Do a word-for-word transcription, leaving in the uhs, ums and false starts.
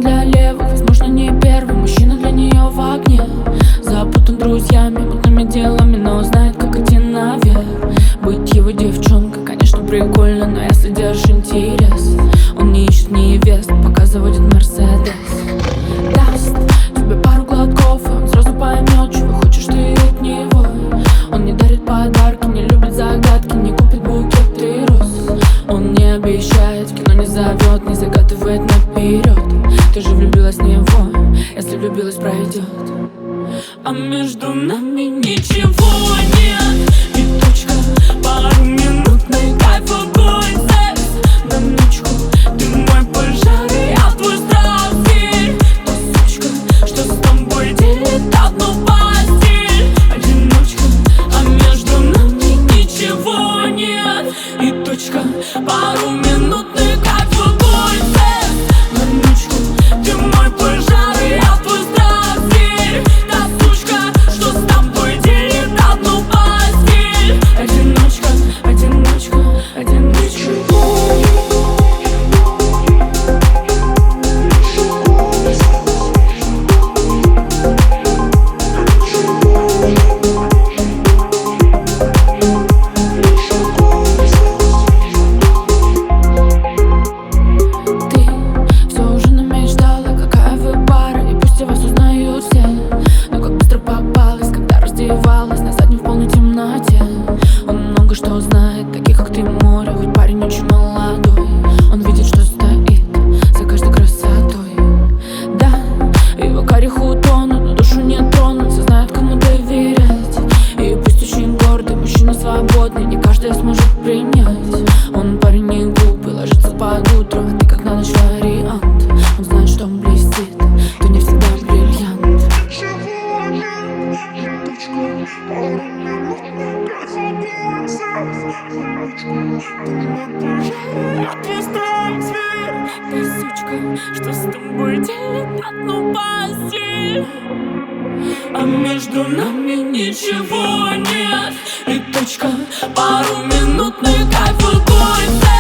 для левых, возможно, не первый мужчина для нее в огне. Запутан друзьями, мутными делами, но знает, как идти наверх. Быть его девчонкой, конечно, прикольно, но если держишь интерес, он не ищет невест, пока заводит Мерседес. Даст тебе пару глотков, и он сразу поймет, чего хочешь ты от него. Он не дарит подарки, не любит загадки, не купит букет и роз. Он не обещает, в кино не зовет, не загадывает наперед. Ты же влюбилась в него, если влюбилась, пройдет. А между нами ничего нет. И точка, пару минутный кайф, огонь, секс на ночку. Ты мой пожар, и я твой страстный. Та сучка, что с тобой делит одну постель. Одиночка, а между нами ничего нет. И точка, пару минутный кайф, огонь, секс на ночку. Ты мой пожар, и я твой страстный. Та сучка, что с тобой делит одну постель. Одиночка, одиночка, одиночка. На заднем в полной темноте. Он много что знает, таких как ты море. Хоть парень очень молодой, он видит, что стоит за каждой красотой. Да, его карих утонут, но душу не тронут. Все знают, кому доверять. И пусть очень гордый, мужчина свободный, не каждый сможет принять. Он парень не глупый, ложится под утро, а ты как на ночь вариант. Он знает, что он блестит, то не всегда бриллиант. Ты сучка, что с тобой делит одну постель. А между нами ничего нет. И точка, пару минутный кайф, огонь.